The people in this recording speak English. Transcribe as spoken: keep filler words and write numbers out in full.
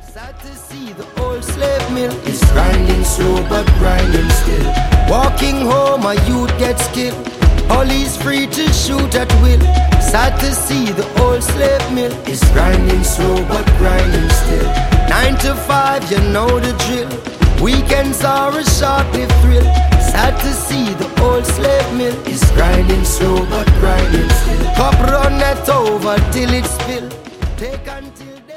Sad to see the old slave mill is grinding slow but grinding still. Walking home a youth gets killed, police free to shoot at will. Sad to see the old slave mill is grinding slow but grinding still. Nine to five, you know the drill. Weekends are a short-lived thrill. Sad to see the old slave mill is grinding slow but grinding still. Cup run it over till it spill. Take until